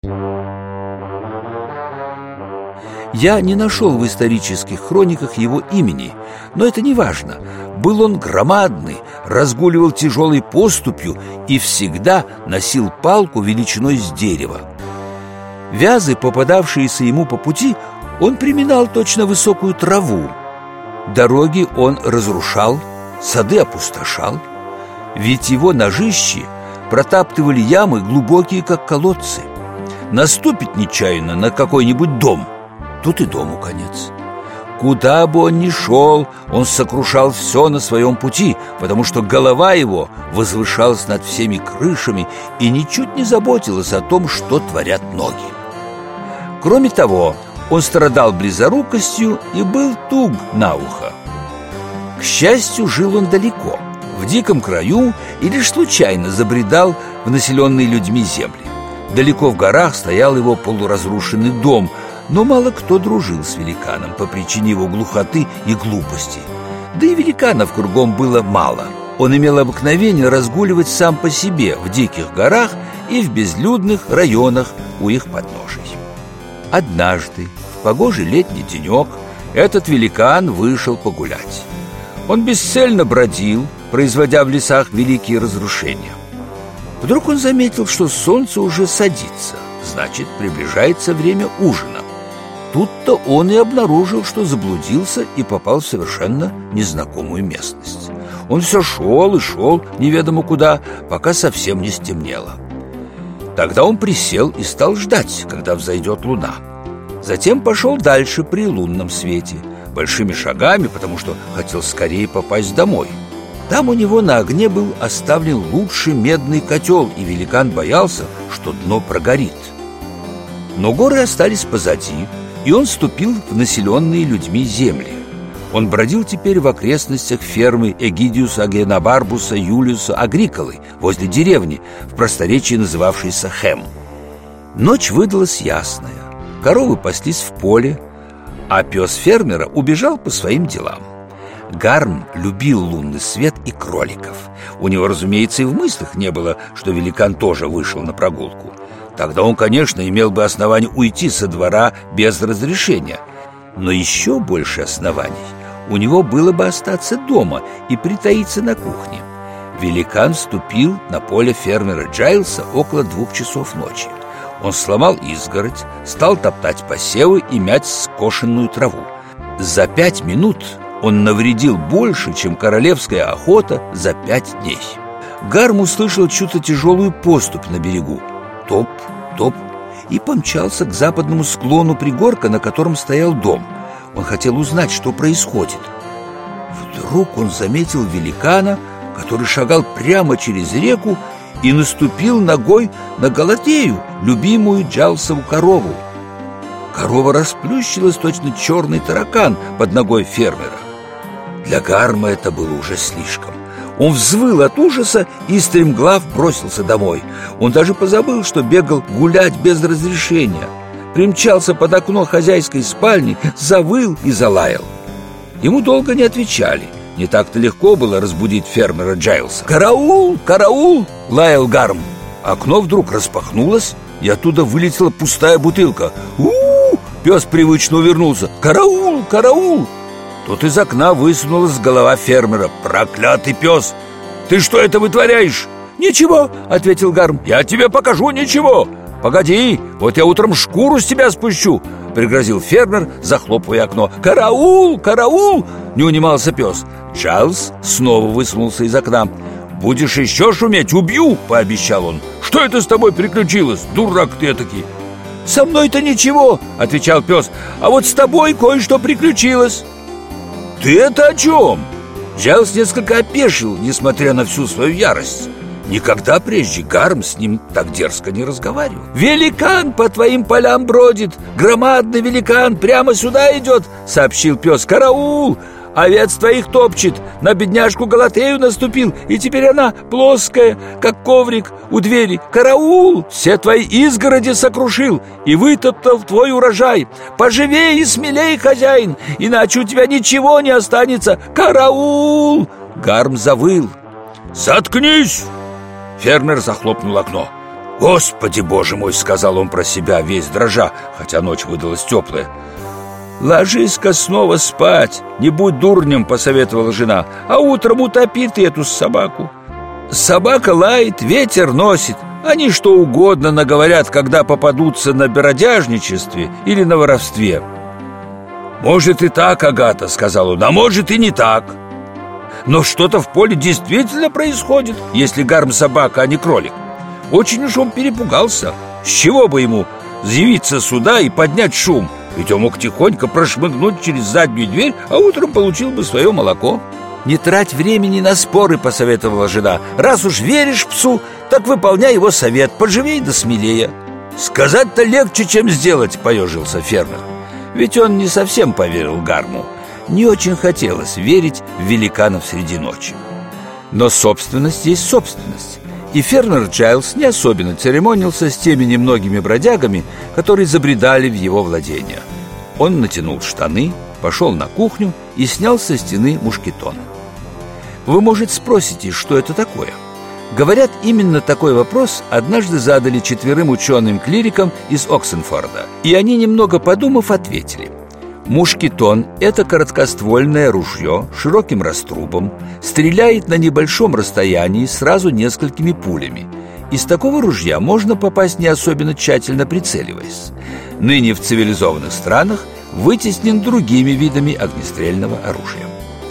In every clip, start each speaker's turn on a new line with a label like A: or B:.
A: Я не нашел в исторических хрониках его имени, но это не важно. Был он громадный, разгуливал тяжелой поступью и всегда носил палку величиной с дерева. Вязы, попадавшиеся ему по пути, он приминал точно высокую траву. Дороги он разрушал, сады опустошал. Ведь его ножищи протаптывали ямы глубокие, как колодцы. Наступит нечаянно на какой-нибудь дом, тут и дому конец. Куда бы он ни шел, он сокрушал все на своем пути, потому что голова его возвышалась над всеми крышами и ничуть не заботилась о том, что творят ноги. Кроме того, он страдал близорукостью и был туг на ухо. К счастью, жил он далеко, в диком краю, и лишь случайно забредал в населенные людьми земли. Далеко в горах стоял его полуразрушенный дом, но мало кто дружил с великаном по причине его глухоты и глупости. Да и великанов кругом было мало. Он имел обыкновение разгуливать сам по себе в диких горах и в безлюдных районах у их подножий. Однажды, в погожий летний денек, этот великан вышел погулять. Он бесцельно бродил, производя в лесах великие разрушения. Вдруг он заметил, что солнце уже садится, значит, приближается время ужина. Тут-то он и обнаружил, что заблудился и попал в совершенно незнакомую местность. Он все шел и шел неведомо куда, пока совсем не стемнело. Тогда он присел и стал ждать, когда взойдет луна. Затем пошел дальше при лунном свете, большими шагами, потому что хотел скорее попасть домой. Там у него на огне был оставлен лучший медный котел, и великан боялся, что дно прогорит. Но горы остались позади, и он вступил в населенные людьми земли. Он бродил теперь в окрестностях фермы Эгидиуса Агенобарбуса Юлиуса Агриколы возле деревни, в просторечии называвшейся Хэм. Ночь выдалась ясная, коровы паслись в поле, а пес фермера убежал по своим делам. Гарм любил лунный свет и кроликов. У него, разумеется, и в мыслях не было, что великан тоже вышел на прогулку. Тогда он, конечно, имел бы основание уйти со двора без разрешения. Но еще больше оснований у него было бы остаться дома и притаиться на кухне. Великан вступил на поле фермера Джайлса около 2 часов ночи. Он сломал изгородь, стал топтать посевы и мять скошенную траву. За 5 минут он навредил больше, чем королевская охота за 5 дней. Гарм услышал чью-то тяжелую поступь на берегу. Топ, топ, и помчался к западному склону пригорка, на котором стоял дом. Он хотел узнать, что происходит. Вдруг он заметил великана, который шагал прямо через реку и наступил ногой на Галатею, любимую Джайлсову корову. Корова расплющилась, точно черный таракан под ногой фермера. Для Гарма это было уже слишком. Он взвыл от ужаса и стремглав бросился домой. Он даже позабыл, что бегал гулять без разрешения. Примчался под окно хозяйской спальни, завыл и залаял. Ему долго не отвечали. Не так-то легко было разбудить фермера Джайлса. «Караул! Караул!» — лаял Гарм. Окно вдруг распахнулось, и оттуда вылетела пустая бутылка. «У-у-у!» — пес привычно увернулся. «Караул! Караул!» Тут из окна высунулась голова фермера. «Проклятый пес! Ты что это вытворяешь?» «Ничего!» — ответил Гарм. «Я тебе покажу ничего!» «Погоди, вот я утром шкуру с тебя спущу!» — пригрозил фермер, захлопывая окно. «Караул! Караул!» — не унимался пес. Джайлс снова высунулся из окна. «Будешь еще шуметь, убью!» — пообещал он. «Что это с тобой приключилось, дурак ты этакий?» «Со мной-то ничего!» — отвечал пес. «А вот с тобой кое-что приключилось!» «Ты это о чем?» Джайлс несколько опешил, несмотря на всю свою ярость. Никогда прежде Гарм с ним так дерзко не разговаривал. «Великан по твоим полям бродит! Громадный великан прямо сюда идет!» — сообщил пес. «Караул! Овец твоих топчет! На бедняжку Галатею наступил, и теперь она плоская, как коврик у двери! Караул! Все твои изгороди сокрушил и вытоптал твой урожай! Поживей и смелей, хозяин, иначе у тебя ничего не останется! Караул!» Гарм завыл. «Заткнись!» Фермер захлопнул окно. «Господи, боже мой!» — сказал он про себя, весь дрожа, хотя ночь выдалась теплая. «Ложись-ка снова спать, не будь дурнем», — посоветовала жена, «а утром утопи ты эту собаку. Собака лает, ветер носит, они что угодно наговорят, когда попадутся на бродяжничестве или на воровстве». «Может и так, Агата», — сказал он, «а может и не так. Но что-то в поле действительно происходит, если Гарм собака, а не кролик. Очень уж он перепугался. С чего бы ему явиться сюда и поднять шум? Ведь он мог тихонько прошмыгнуть через заднюю дверь, а утром получил бы свое молоко». «Не трать времени на споры», — посоветовала жена. «Раз уж веришь псу, так выполняй его совет, поживей да смелее». «Сказать-то легче, чем сделать», — поежился фермер. Ведь он не совсем поверил Гарму. Не очень хотелось верить в великанов среди ночи. Но собственность есть собственность. И фермер Джайлс не особенно церемонился с теми немногими бродягами, которые забредали в его владения. Он натянул штаны, пошел на кухню и снял со стены мушкетон. Вы, может, спросите, что это такое? Говорят, именно такой вопрос однажды задали 4 ученым-клирикам из Оксенфорда. И они, немного подумав, ответили: мушкетон – это короткоствольное ружье с широким раструбом, стреляет на небольшом расстоянии сразу несколькими пулями. Из такого ружья можно попасть, не особенно тщательно прицеливаясь. Ныне в цивилизованных странах вытеснен другими видами огнестрельного оружия.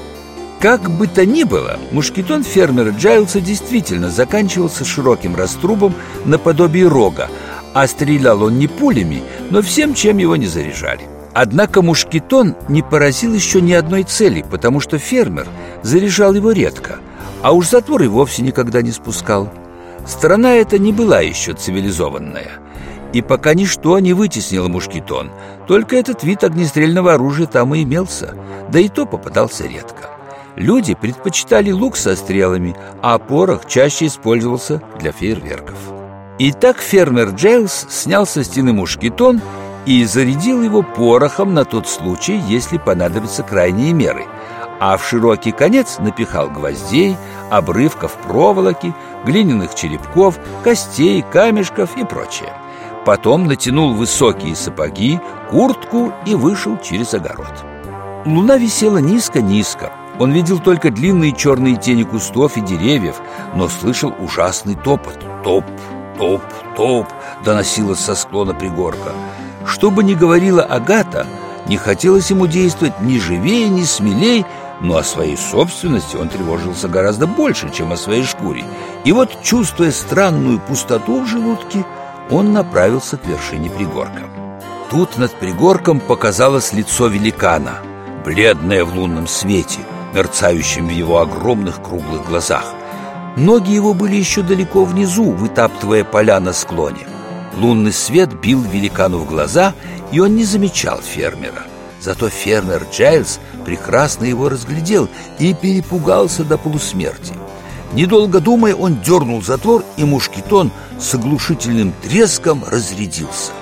A: Как бы то ни было, мушкетон фермера Джайлса действительно заканчивался широким раструбом наподобие рога, а стрелял он не пулями, но всем, чем его не заряжали. Однако мушкетон не поразил еще ни одной цели, потому что фермер заряжал его редко, а уж затвор и вовсе никогда не спускал. Страна эта не была еще цивилизованная, и пока ничто не вытеснило мушкетон, только этот вид огнестрельного оружия там и имелся, да и то попадался редко. Люди предпочитали лук со стрелами, а порох чаще использовался для фейерверков. Итак, фермер Джайлс снял со стены мушкетон и зарядил его порохом на тот случай, если понадобятся крайние меры, а в широкий конец напихал гвоздей, обрывков проволоки, глиняных черепков, костей, камешков и прочее. Потом натянул высокие сапоги, куртку и вышел через огород. Луна висела низко-низко. Он видел только длинные черные тени кустов и деревьев, но слышал ужасный топот. Топ, топ, топ доносилось со склона пригорка. Что бы ни говорила Агата, не хотелось ему действовать ни живее, ни смелей, но о своей собственности он тревожился гораздо больше, чем о своей шкуре. И вот, чувствуя странную пустоту в желудке, он направился к вершине пригорка. Тут над пригорком показалось лицо великана, бледное в лунном свете, мерцающим в его огромных круглых глазах. Ноги его были еще далеко внизу, вытаптывая поля на склоне. Лунный свет бил великану в глаза, и он не замечал фермера. Зато фермер Джайлс прекрасно его разглядел и перепугался до полусмерти. Недолго думая, он дернул затвор, и мушкетон с оглушительным треском разрядился.